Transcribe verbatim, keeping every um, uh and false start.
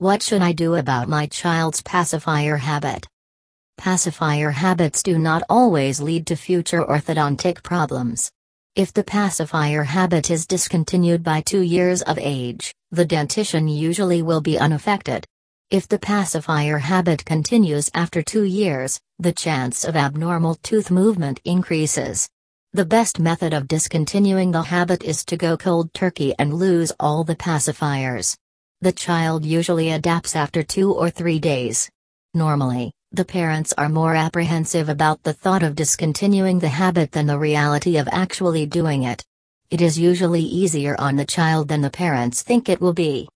What should I do about my child's pacifier habit? Pacifier habits do not always lead to future orthodontic problems. If the pacifier habit is discontinued by two years of age, the dentition usually will be unaffected. If the pacifier habit continues after two years, the chance of abnormal tooth movement increases. The best method of discontinuing the habit is to go cold turkey and lose all the pacifiers. The child usually adapts after two or three days. Normally, the parents are more apprehensive about the thought of discontinuing the habit than the reality of actually doing it. It is usually easier on the child than the parents think it will be.